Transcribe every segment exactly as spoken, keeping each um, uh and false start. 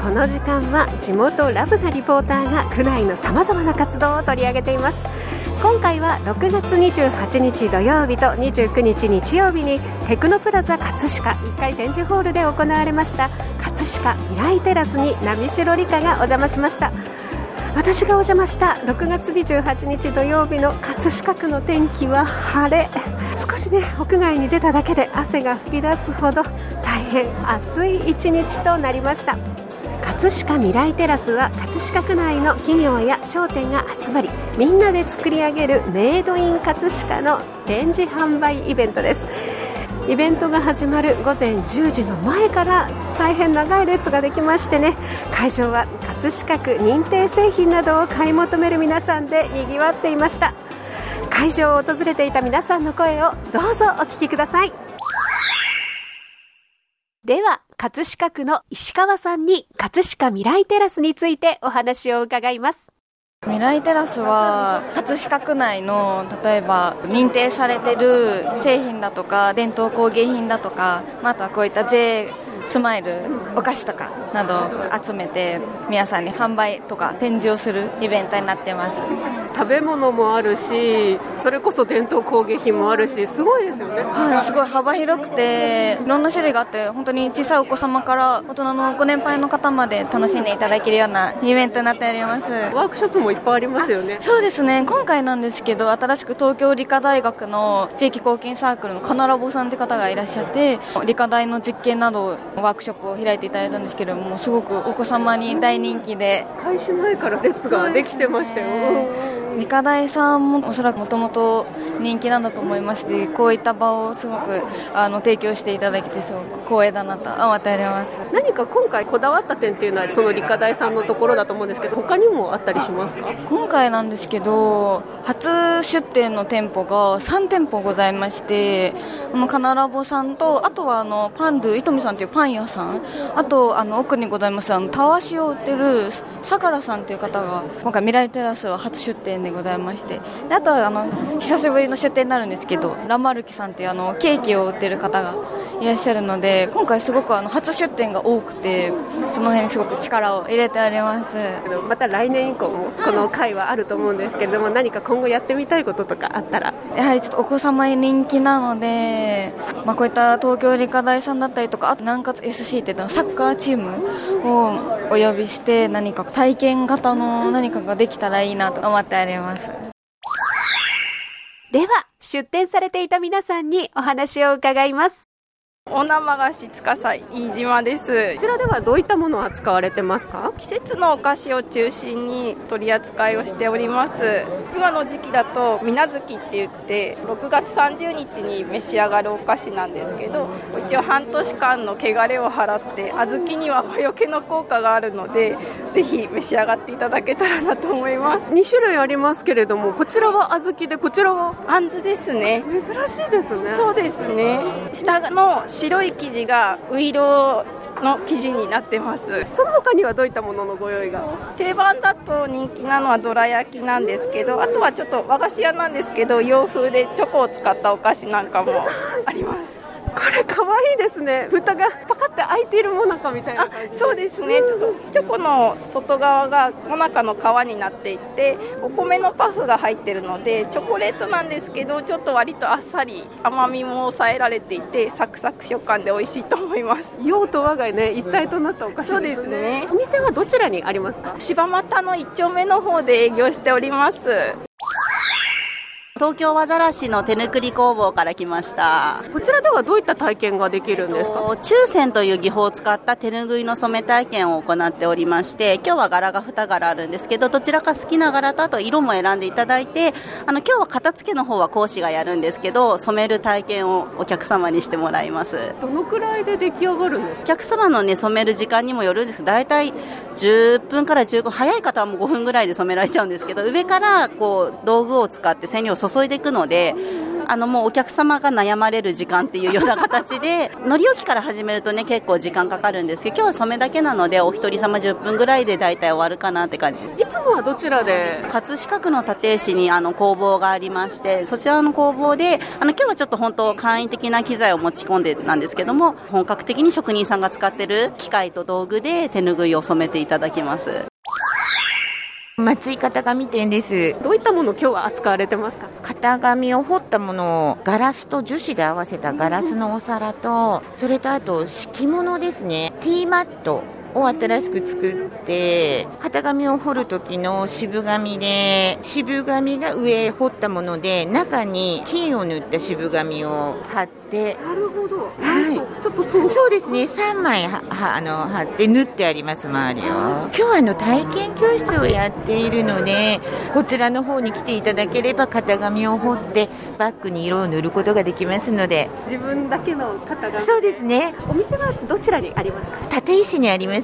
この時間は地元ラブなリポーターが区内のさまざまな活動を取り上げています。今回はろくがつにじゅうはちにち土曜日とにじゅうくにち日曜日にテクノプラザ葛飾いっかい展示ホールで行われました葛飾未来テラスに波代理香がお邪魔しました。私がお邪魔したろくがつにじゅうはちにち土曜日の葛飾区の天気は晴れ、少しね屋外に出ただけで汗が噴き出すほど大変暑い一日となりました。葛飾未来テラスは葛飾区内の企業や商店が集まり、みんなで作り上げるメイドイン葛飾の展示販売イベントです。イベントが始まるごぜんじゅうじの前から大変長い列ができましてね、会場は葛飾区認定製品などを買い求める皆さんでにぎわっていました。会場を訪れていた皆さんの声をどうぞお聞きください。では葛飾区の石川さんに葛飾未来テラスについてお話を伺います。 未来テラスは葛飾区内の例えば認定されている製品だとか伝統工芸品だとか、またこういった J スマイルお菓子とかなどを集めて皆さんに販売とか展示をするイベントになってます。 食べ物もあるし、それこそ伝統工芸品もあるし、すごいですよね。 はい、すごい幅広くていろんな種類があって、本当に小さいお子様から大人のご年配の方まで楽しんでいただけるようなイベントになっております。 ワークショップもいっぱいありますよね。 そうですね、今回なんですけど新しく東京理科大学の地域貢献サークルのカナラボさんって方がいらっしゃって、理科大の実験などワークショップを開いていただいたんですけれども、すごくお子様に大人気で開始前から列ができてましたよ。 理科大さんもおそらくもともと人気なんだと思いまして、こういった場をすごくあの提供していただけてすごく光栄だなと思っております。 何か今回こだわった点っていうのはその理科大さんのところだと思うんですけど、他にもあったりしますか？ 今回なんですけど初出店の店舗がさんてんぽございまして、あのカナラボさんと、あとはあのパンドゥイトミさんというパン屋さん、あとあの奥にございますあのたわしを売ってるさからさんという方が今回未来テラスは初出店でございまして、であとはあの久しぶりの出店になるんですけどラマルキさんというあのケーキを売ってる方がいらっしゃるので、今回すごくあの初出店が多くて、その辺にすごく力を入れております。 また来年以降もこの会はあると思うんですけれども、何か今後やってみたいこととかあったら？ やはりちょっとお子様に人気なので、まあ、こういった東京理科大さんだったりとか、あと南葛 エスシー っていうのサッカーチームをお呼びして何か体験型の何かができたらいいなと思っております。 では出展されていた皆さんにお話を伺います。 お生菓子司飯島です。 こちらではどういったものを扱われてますか？ 季節のお菓子を中心に取り扱いをしております。今の時期だとみなづきって言ってろくがつさんじゅうにちに召し上がるお菓子なんですけど、一応半年間の汚れを払って小豆には魔除けの効果があるので、ぜひ召し上がっていただけたらなと思います。 にしゅるいありますけれども、こちらは小豆で、こちらはあんずですね。 珍しいですね。 そうですね、下の白い生地がういろうの生地になってます。 その他にはどういったもののご用意が？ 定番だと人気なのはどら焼きなんですけど、あとはちょっと和菓子屋なんですけど洋風でチョコを使ったお菓子なんかもあります。 これかわいいですね。蓋がパカって開いているもなかみたいな感じ。 そうですね、ちょっとチョコの外側がもなかの皮になっていて、お米のパフが入っているのでチョコレートなんですけど、ちょっと割とあっさり甘みも抑えられていてサクサク食感で美味しいと思います。 洋と和がね一体となったお菓子ですね。 そうですね。 お店はどちらにありますか？ 柴又の一丁目の方で営業しております。 東京和ざらしの手ぬくり工房から来ました。 こちらではどういった体験ができるんですか？ 注染という技法を使った手ぬぐいの染め体験を行っておりまして、今日は柄がに柄あるんですけど、どちらか好きな柄とあと色も選んでいただいて、あの今日は片付けの方は講師がやるんですけど、染める体験をお客様にしてもらいます。 どのくらいで出来上がるんですか？ お客様の、ね、染める時間にもよるんですけど、だいたいじゅっぷんからじゅうごふん、早い方はもうごふんぐらいで染められちゃうんですけど、上からこう道具を使って染料を注いでいくので、 あのもうお客様が悩まれる時間っていうような形で乗り置きから始めるとね結構時間かかるんですけど、今日は染めだけなのでお一人様じゅっぷんぐらいでだいたい終わるかなって感じ。 いつもはどちらで？ 葛飾区の立石にあの工房がありまして、そちらの工房であの今日はちょっと本当簡易的な機材を持ち込んでなんですけども、本格的に職人さんが使ってる機械と道具で手ぬぐいを染めていただきます。 松井型紙店です。 どういったものを今日は扱われてますか？ 型紙を彫ったものをガラスと樹脂で合わせたガラスのお皿と、それとあと敷物ですね、ティーマットを新しく作って、型紙を彫る時の渋紙で、渋紙が上彫ったもので中に金を塗った渋紙を貼って、 なるほど、 はい、 ちょっとそうそうですね、さんまいははあの貼って縫ってあります、周りを。今日はあの体験教室をやっているので、こちらの方に来ていただければ型紙を彫ってバッグに色を塗ることができますので。 自分だけの型紙。 そうですね。 お店はどちらにありますか？ 立石にあります。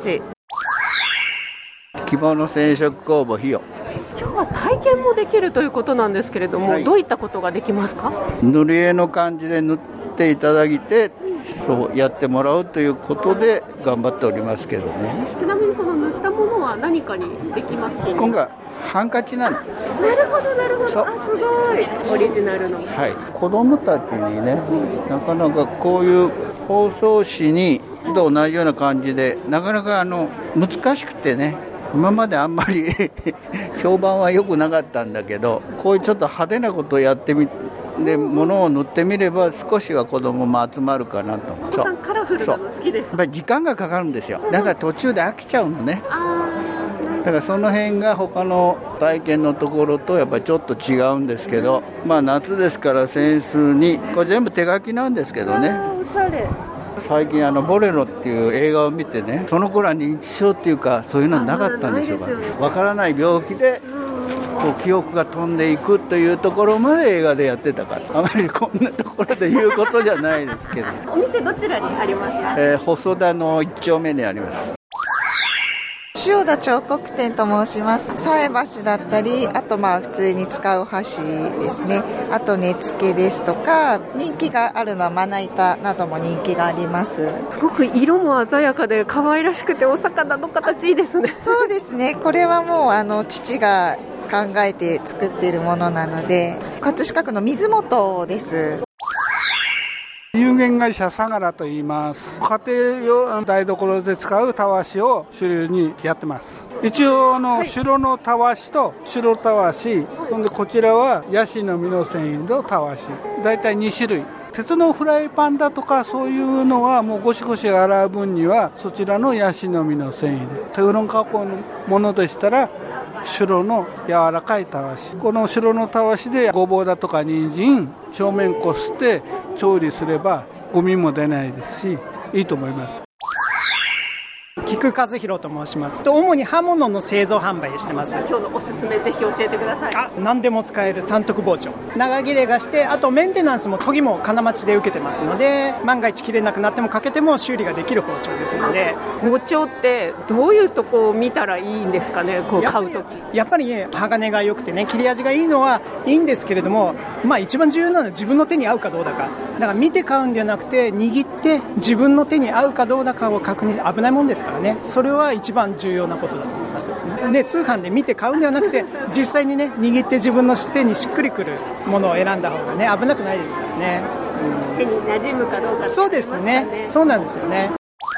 着物染色工房ひよ。 今日は体験もできるということなんですけれども、はい、どういったことができますか？ 塗り絵の感じで塗っていただいて、そうやってもらうということで頑張っておりますけどね。 ちなみにその塗ったものは何かにできますか？ 今回ハンカチなの。 なるほどなるほど。あ、すごいオリジナルの、 はい、子供たちにね、なかなかこういう包装紙にと同じような感じで、なかなかあの難しくてね、今まであんまり評判は良くなかったんだけど、こういうちょっと派手なことをやってみで物を塗ってみれば少しは子供も集まるかなと。 お子さんカラフルなの好きです。 やっぱり時間がかかるんですよ。だから途中で飽きちゃうのね。だからその辺が他の体験のところとやっぱりちょっと違うんですけど、まあ夏ですから扇子にこれ全部手書きなんですけどね。 おしゃれ。 最近あのボレロっていう映画を見てね、その頃は認知症っていうかそういうのなかったんでしょうか。わからない病気でこう記憶が飛んでいくというところまで映画でやってたから、あまりこんなところで言うことじゃないですけど。 お店どちらにありますか？ えー、細田の一丁目にあります。 塩田彫刻店と申します。菜箸だったり、あとまあ普通に使う箸ですね、あと根付けですとか、人気があるのはまな板なども人気があります。 すごく色も鮮やかで可愛らしくてお魚の形いいですね。 そうですね、これはもうあの父が考えて作っているものなので、葛飾区の水元です。 有限会社相良と言います。家庭用台所で使うたわしを主流にやってます。一応の白のたわしと白たわし、ほんでこちらはヤシの実の繊維のたわし、だいたいにしゅるい。鉄のフライパンだとかそういうのはもうゴシゴシ洗う分にはそちらのヤシの実の繊維で、テフロン加工のものでしたら白の柔らかいたわし、この白のたわしでごぼうだとか人参正面こすって調理すればゴミも出ないですし、いいと思います。 菊和弘と申します。主に刃物の製造販売してます。 今日のおすすめぜひ教えてください。 あ、何でも使える三徳包丁、長切れがして、あとメンテナンスも研ぎも金町で受けてますので、万が一切れなくなってもかけても修理ができる包丁ですので。 包丁ってどういうとこを見たらいいんですかね、こう買うとき。 やっぱりね、鋼が良くてね、切れ味がいいのはいいんですけれども、まあ一番重要なのは自分の手に合うかどうだか。だから見て買うんではなくて、握って自分の手に合うかどうだかを確認、危ないもんですからね。それは一番重要なことだと思います。で、通販で見て買うんではなくて、実際にね、握って自分の手にしっくりくるものを選んだ方がね、危なくないですからね。 うん、手に馴染むかどうか、ね。 そうですね。そうなんですよね。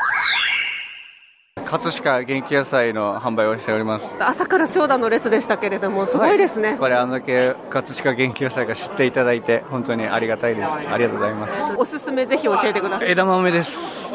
葛飾元気野菜の販売をしております。 朝から長蛇の列でしたけれども、すごいですね。 やっぱりあんだけ葛飾元気野菜が知っていただいて本当にありがたいです。ありがとうございます。 おすすめぜひ教えてください。 枝豆です。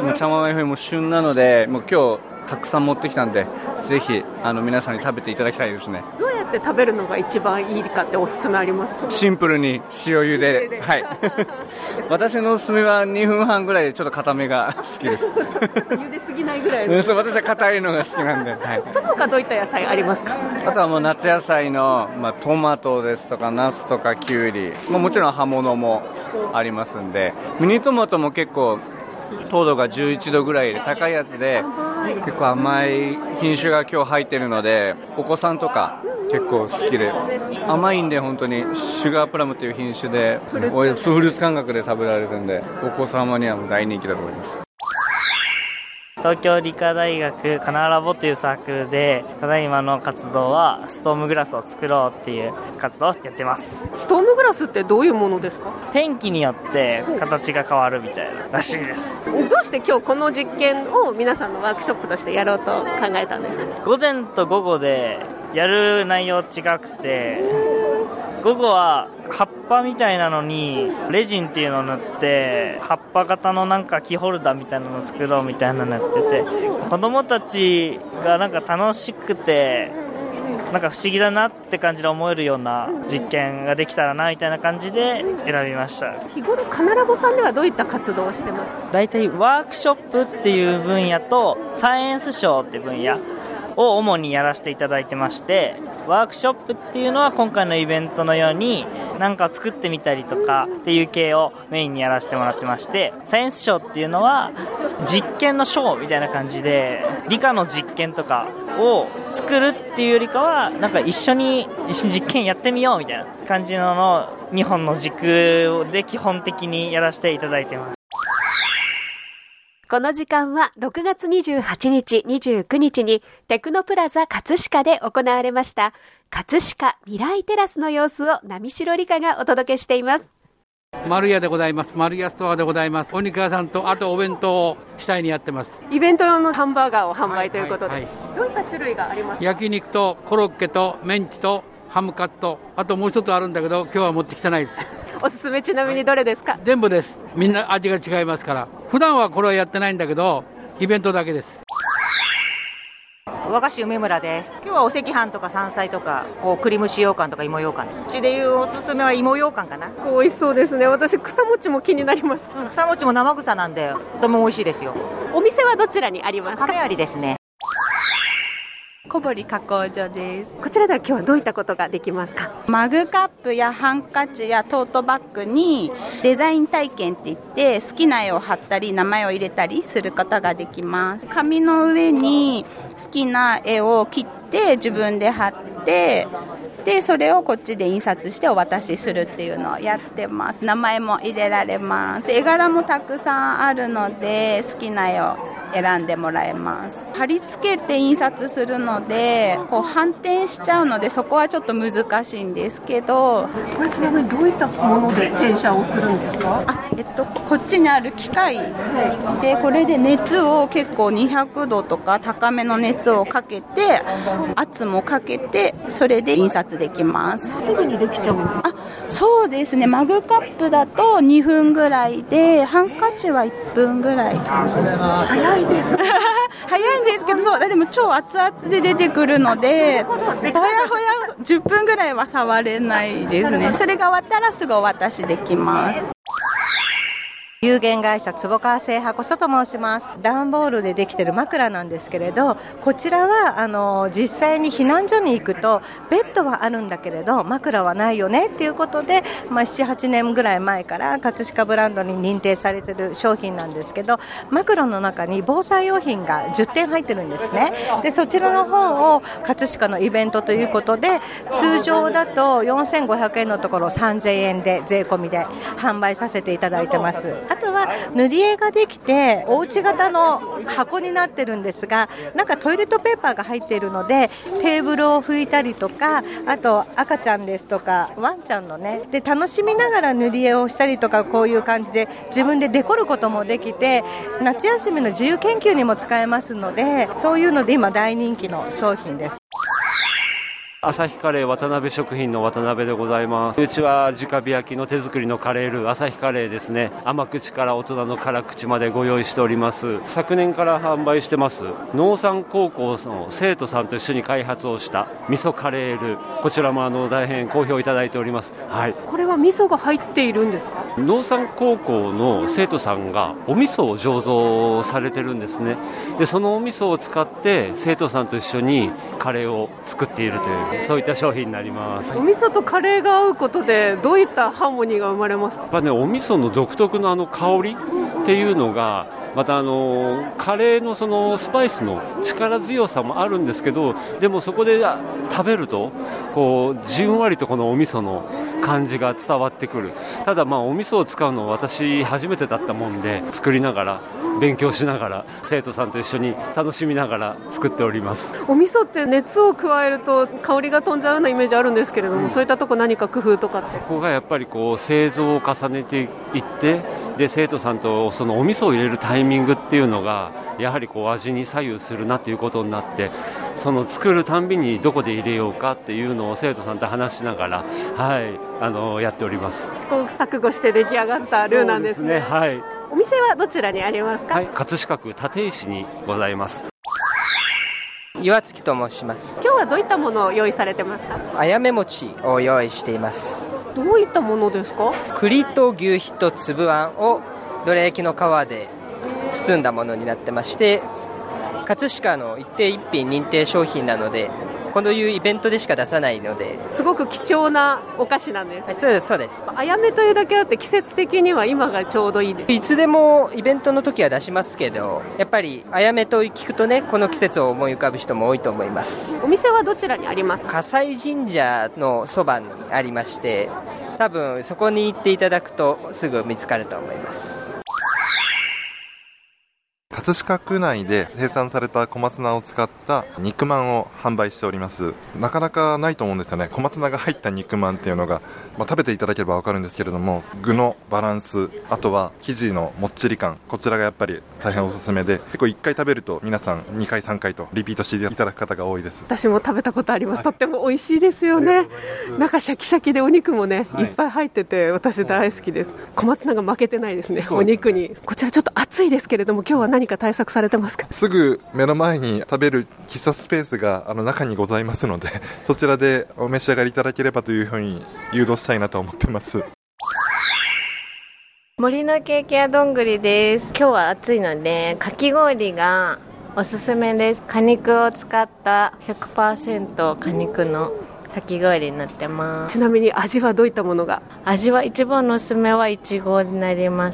もう茶豆も旬なので、もう今日たくさん持ってきたんで、ぜひあの皆さんに食べていただきたいですね。 どうやって食べるのが一番いいかっておすすめありますか？ シンプルに塩茹でで、はい私のおすすめはにふんはんぐらいでちょっと固めが好きです茹ですぎないぐらいのそう、私は硬いのが好きなんで、はい、 その他どういった野菜ありますか？ あとはもう夏野菜の、まあ、トマトですとかナスとかキュウリ、まあ、もちろん葉物もありますんで、ミニトマトも結構糖度がじゅういちどぐらいで高いやつで、結構甘い品種が今日入ってるので、お子さんとか結構好きで、甘いんで本当にシュガープラムという品種でフルーツ感覚で食べられるんで、お子様にはもう大人気だと思います。 東京理科大学カナラボというサークルで、ただいまの活動はストームグラスを作ろうっていう活動をやってます。 ストームグラスってどういうものですか？ 天気によって形が変わるみたいならしいです。 どうして今日この実験を皆さんのワークショップとしてやろうと考えたんですか？ 午前と午後でやる内容違くて、午後は葉っぱみたいなのにレジンっていうのを塗って、葉っぱ型のなんかキーホルダーみたいなのを作ろうみたいなのやってて、子供たちがなんか楽しくてなんか不思議だなって感じで思えるような実験ができたらなみたいな感じで選びました。 日頃カナラボさんではどういった活動をしてますか？ だいたいワークショップっていう分野とサイエンスショーっていう分野を主にやらせていただいてまして、ワークショップっていうのは今回のイベントのように何か作ってみたりとかっていう系をメインにやらせてもらってまして、サイエンスショーっていうのは実験のショーみたいな感じで、理科の実験とかを作るっていうよりかはなんか一緒に一緒に実験やってみようみたいな感じののにほんの軸で基本的にやらせていただいてます。 この時間はろくがつにじゅうはちにち、にじゅうくにちにテクノプラザ葛飾で行われました葛飾未来テラスの様子を波代理香がお届けしています。 丸屋でございます。丸屋ストアでございます。お肉屋さんとあとお弁当を主体にやってます。 イベント用のハンバーガーを販売ということで、 はいはいはい、 どういった種類がありますか？ 焼肉とコロッケとメンチとハムカツと、あともう一つあるんだけど今日は持ってきてないです。 おすすめちなみにどれですか？ 全部です。みんな味が違いますから。普段はこれはやってないんだけどイベントだけです。 和菓子梅村です。今日はお赤飯とか山菜とか栗蒸し羊羹とか芋羊羹、うちでいうおすすめは芋羊羹かな。 美味しそうですね。私草餅も気になりました、 うん、草餅も生草なんでとても美味しいですよ。 お店はどちらにありますか？ 亀有ですね。 小堀加工所です。 こちらでは今日はどういったことができますか？ マグカップやハンカチやトートバッグにデザイン体験っていって好きな絵を貼ったり名前を入れたりすることができます。紙の上に好きな絵を切って自分で貼って、でそれをこっちで印刷してお渡しするっていうのをやってます。名前も入れられます。絵柄もたくさんあるので好きな絵を選んでもらえます。貼り付けて印刷するのでこう反転しちゃうのでそこはちょっと難しいんですけど。 これちなみにどういったもので転写をするんですか？ あ、えっと、こっちにある機械でこれで熱を結構にひゃくどとか高めの熱をかけて圧もかけてそれで印刷できます。 すぐにできちゃうんですか？ あ、そうですね。マグカップだとにふんぐらいでハンカチはいっぷんぐらいかな。 早いですね。 早いんですけど、そうでも超熱々で出てくるのでほやほやじゅっぷんぐらいは触れないですね。それが終わったらすぐお渡しできます。 有限会社坪川製箱所と申します。段ボールでできている枕なんですけれど、こちらはあの実際に避難所に行くとベッドはあるんだけれど枕はないよねっていうことで、まあ、ななはちねんぐらい前から葛飾ブランドに認定されている商品なんですけど、枕の中に防災用品がじゅってん入ってるんですね。でそちらの方を葛飾のイベントということで通常だとよんせんごひゃくえんのところさんぜんえんで税込みで販売させていただいてます。あとは塗り絵ができておうち型の箱になってるんですが、なんかトイレットペーパーが入っているのでテーブルを拭いたりとか、あと赤ちゃんですとかワンちゃんのねで楽しみながら塗り絵をしたりとか、こういう感じで自分でデコることもできて夏休みの自由研究にも使えますので、そういうので今大人気の商品です。 朝日カレー渡辺食品の渡辺でございます。うちは直火焼きの手作りのカレールー朝日カレーですね。甘口から大人の辛口までご用意しております。昨年から販売してます農産高校の生徒さんと一緒に開発をした味噌カレールー、こちらもあの大変好評いただいております。はい、 これは味噌が入っているんですか？ 農産高校の生徒さんがお味噌を醸造されてるんですね。でそのお味噌を使って生徒さんと一緒にカレーを作っているというそういった商品になります。 お味噌とカレーが合うことでどういったハーモニーが生まれますか？ やっぱね、お味噌の独特のあの香りっていうのがまたあのカレーのそのスパイスの力強さもあるんですけど、でもそこで食べるとこうじんわりとこのお味噌の感じが伝わってくる。ただまあお味噌を使うのは私初めてだったもんで、作りながら勉強しながら生徒さんと一緒に楽しみながら作っております。 お味噌って熱を加えると香りが飛んじゃうようなイメージあるんですけれども、うん、そういったとこ何か工夫とかって？ そこがやっぱりこう製造を重ねていって、で生徒さんとそのお味噌を入れるタイミングっていうのがやはりこう味に左右するなということになって、その作るたんびにどこで入れようかっていうのを生徒さんと話しながら、はい、あのやっております。 試行錯誤して出来上がったルーなんですね。 そうですね、はい。 お店はどちらにありますか？ はい、葛飾区立石にございます。 岩月と申します。 今日はどういったものを用意されてますか？ あやめ餅を用意しています。 どういったものですか？ 栗と牛皮と粒あんをどら焼きの皮で包んだものになってまして、葛飾の一定一品認定商品なので、こういうイベントでしか出さないので、 すごく貴重なお菓子なんです。 はい、そうです、そうです。 あやめというだけあって季節的には今がちょうどいいです。 いつでもイベントの時は出しますけど、やっぱりあやめと聞くとね、この季節を思い浮かぶ人も多いと思います。 お店はどちらにありますか？ 葛西神社のそばにありまして、多分そこに行っていただくとすぐ見つかると思います。 葛飾区内で生産された小松菜を使った肉まんを販売しております。なかなかないと思うんですよね。小松菜が入った肉まんっていうのが、まあ、食べていただければわかるんですけれども、具のバランス、あとは生地のもっちり感、こちらがやっぱり大変おすすめで、結構いっかい食べると皆さんにかいさんかいとリピートしていただく方が多いです。 私も食べたことあります。とっても美味しいですよね。中シャキシャキでお肉もね、はい、いっぱい入ってて私大好きです。小松菜が負けてないですね、お肉に。こちらちょっと暑いですけれども、今日は何か対策されてますか？ すぐ目の前に食べる喫茶スペースがあの中にございますので、そちらでお召し上がりいただければというふうに誘導したいなと思っています。 森のケーキ屋どんぐりです。今日は暑いのでかき氷がおすすめです。果肉を使った ひゃくパーセント 果肉のかき氷になってます。 ちなみに味はどういったものが？ 味は一番のおすすめはいちごになります。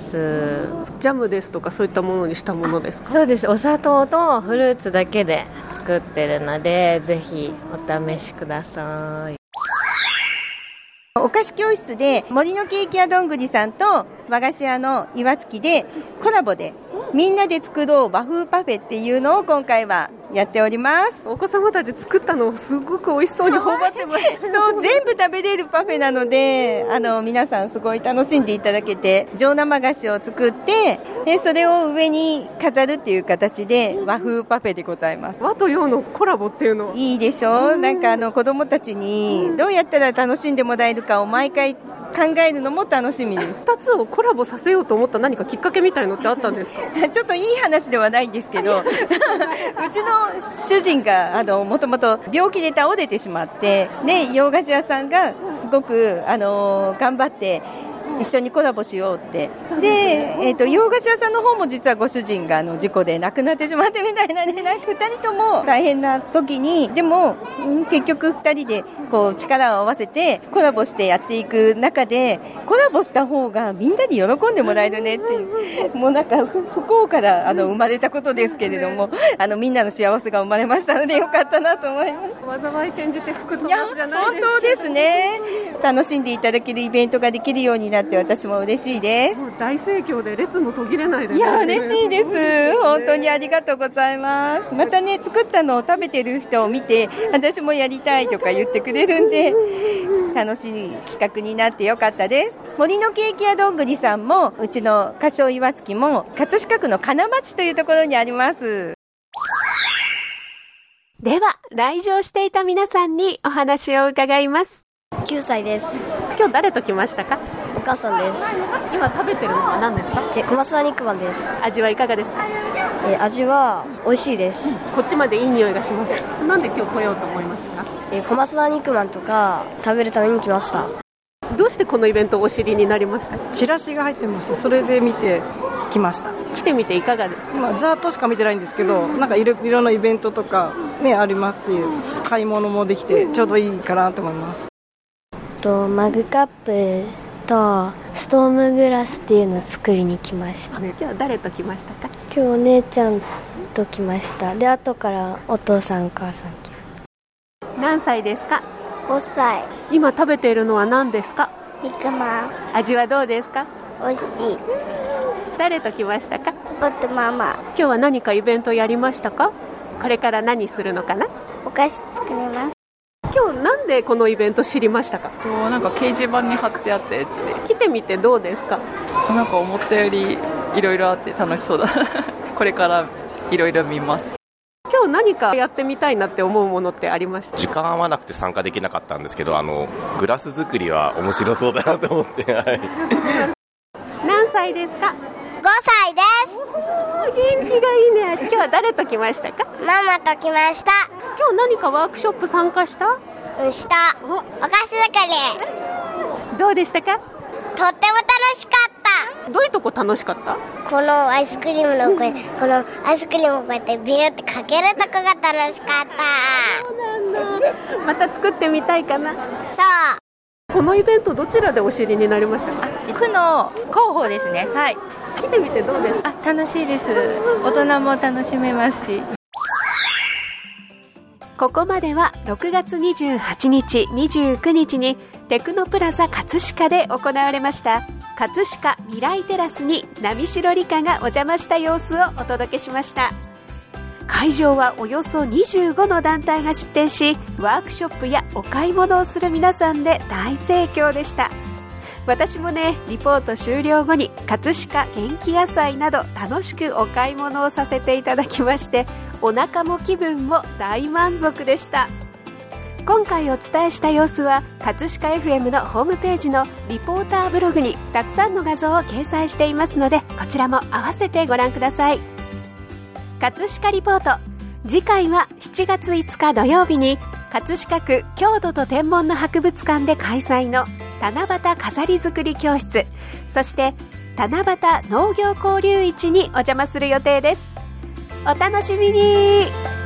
ジャムですとかそういったものにしたものですか？ そうです。お砂糖とフルーツだけで作ってるので、ぜひお試しください。 お菓子教室で森のケーキ屋どんぐりさんと和菓子屋の岩月でコラボでみんなで作ろう和風パフェっていうのを今回はやっております。 お子様たち作ったのをすごく美味しそうに頬張ってます。 そう、全部食べれるパフェなので、あの皆さんすごい楽しんでいただけて、上生菓子を作ってでそれを上に飾るっていう形で和風パフェでございます。 和と洋のコラボっていうのいいでしょ。なんかあの子供たちにどうやったら楽しんでもらえるかを毎回考えるのも楽しみです。 ふたつをコラボさせようと思った何かきっかけみたいのってあったんですか？ ちょっといい話ではないんですけどうちの主人があのもともと病気で倒れてしまって、で洋菓子屋さんがすごくあの頑張って一緒にコラボしようってで、えー、と洋菓子屋さんの方も実はご主人があの事故で亡くなってしまってみたいなね、なんかふたりとも大変な時にでも、うん、結局ふたりでこう力を合わせてコラボしてやっていく中で、コラボした方がみんなに喜んでもらえるねっていう、もうなんか不幸からあの生まれたことですけれども、あのみんなの幸せが生まれましたのでよかったなと思います。 災い転じて福となすじゃないですか。 本当ですね。楽しんでいただけるイベントができるようになって私も嬉しいです。 もう大盛況で列も途切れないです、ね、 いや嬉しいです。本当にありがとうございます。またね、作ったのを食べてる人を見て私もやりたいとか言ってくれるんで楽しい企画になってよかったです。森のケーキ屋どんぐりさんもうちの歌唱岩月も葛飾区の金町というところにあります。 では来場していた皆さんにお話を伺います。 きゅうさいです。 今日誰と来ましたか？ お母さんです。 今食べてるのは何ですか？ え小松菜肉まんです。 味はいかがですか？ え味は美味しいです。 こっちまでいい匂いがします。なんで今日来ようと思いましたか？ え小松菜肉まんとか食べるために来ました。 どうしてこのイベントをお知りになりました？ チラシが入ってました。それで見て来ました。 来てみていかがですか？ 今ざーっとしか見てないんですけど、なんかいろいろなイベントとかねありますし、買い物もできてちょうどいいかなと思います。 とマグカップとストームグラスっていうのを作りに来ました。 今日は誰と来ましたか？ 今今日お姉ちゃんと来ました。で後からお父さんお母さん来た。何歳ですか？ ごさい。 今食べているのは何ですか？ 肉まん。 味はどうですか？ おいしい。 誰と来ましたか？ 僕とママ。 今日は何かイベントやりましたか？これから何するのかな？ お菓子作ります。 今日なんでこのイベント知りましたか？ となんか掲示板に貼ってあったやつで来てみてどうですか？ なんか思ったよりいろいろあって楽しそうだこれからいろいろ見ます。 今日何かやってみたいなって思うものってありました？ 時間合わなくて参加できなかったんですけど、あのグラス作りは面白そうだなと思って、はい、 何歳ですか？ ごさいです。 元気がいいね。今日は誰と来ましたか？ ママと来ました。 今日何かワークショップ参加した？ うん、した。お菓子作り。 どうでしたか？ とっても楽しかった。 どういうとこ楽しかった？ このアイスクリームのここのアイスクリームをこうやってビューってかけるとこが楽しかった。 そうなんだ。また作ってみたいかな。 そう。 このイベントどちらでお知りになりましたか？ 区の広報ですね。はい。 来てみてどうですか？ あ、楽しいです。大人も楽しめますし。 ここまではろくがつにじゅうはちにち、にじゅうくにちにテクノプラザ葛飾で行われました葛飾未来テラスに波代理香がお邪魔した様子をお届けしました。会場はおよそにじゅうごの団体が出展し、ワークショップやお買い物をする皆さんで大盛況でした。私もね、リポート終了後に葛飾元気野菜など楽しくお買い物をさせていただきまして、お腹も気分も大満足でした。今回お伝えした様子は葛飾 エフエム のホームページのリポーターブログにたくさんの画像を掲載していますので、こちらも合わせてご覧ください。葛飾リポート、次回はしちがついつか土曜日に葛飾区郷土と天文の博物館で開催の七夕飾り作り教室、そして七夕農業交流市にお邪魔する予定です。お楽しみに。